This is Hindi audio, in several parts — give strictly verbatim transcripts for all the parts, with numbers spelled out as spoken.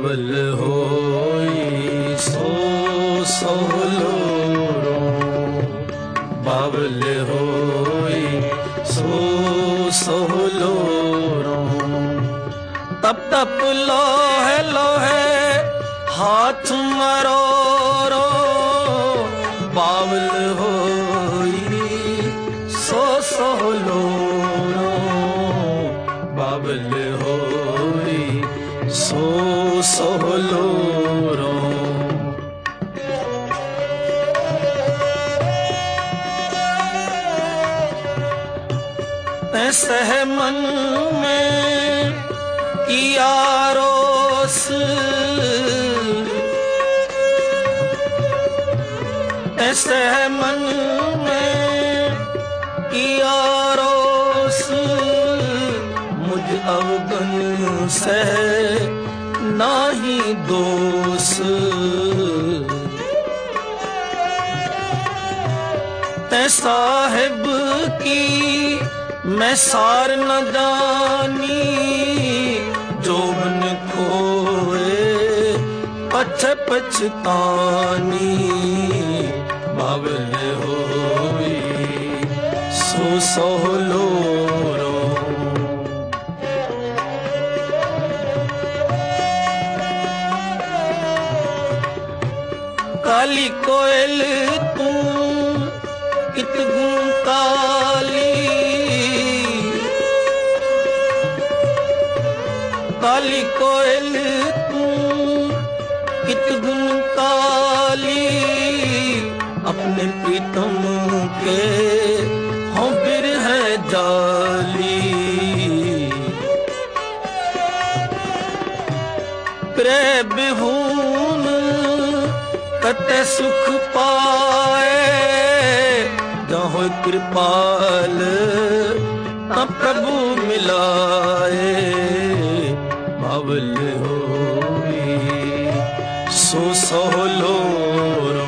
बावल होई सो सोहलोरो, बावल होई सो सोहलोरो। तप तप लोहे लोहे हाथ मरो रो, बावल होई सो सोहलोरो, बावल होई सो सोहलोरो। सह मन में किया रोस, सह मन में किया रोस, मुझ अवगन से नाही दोष। तै साहिब की मैं सार न जानी, जोबन खोए पछ पछतानी, बावल होई सो सोहलोरो। काली कोयल तू कित गुण काली, काली कोयल तू कित गुण काली, अपने प्रीतम के हों बिरह जाली। प्रेम बिहून कते सुख पाए, जहाँ कृपाल न प्रभु मिलाए, बावल होई सो सोहलोरो।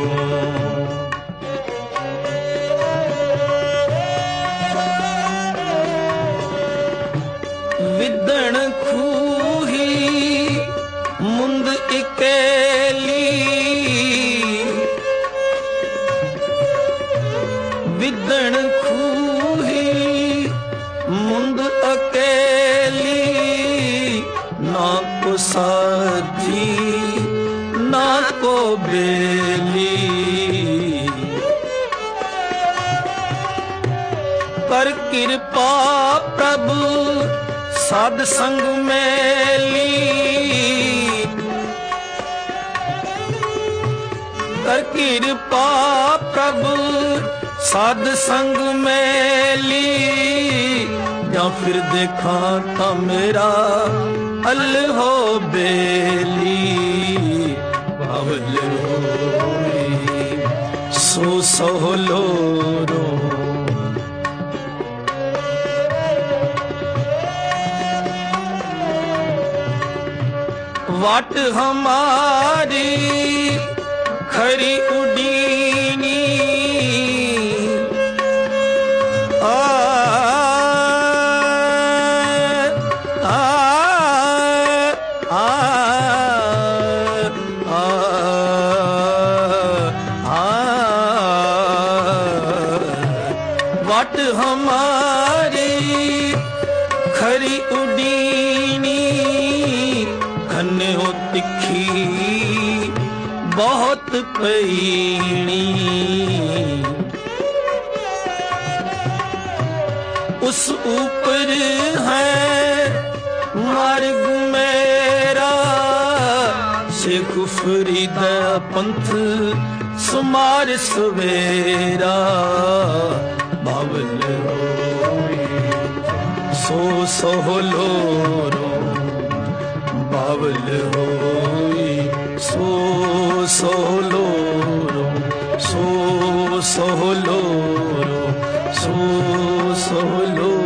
विदण खूही मुंद इकेली, विदण खूही मुंद अकेली, ना को साजी ना को बेली। कर कृपा प्रभु साध संग मेली, कर कृपा प्रभु साध संग मेली, या फिर देखा था मेरा अल हो बेली, बावल होई सो सोहलोरो। वाट हमारी खरी उडीनी, आ आ आ आ वाट हमारी खरी उडीनी, खने हो तिखी बहुत पैनी। उस ऊपर है मार्ग मेरा, शेख फरीद पंथ सुमार सवेरा, बावल होई सो सोहलोरो, बावल होई सो सोहलोरो, सो सोहलोरो, सो सोहलोरो।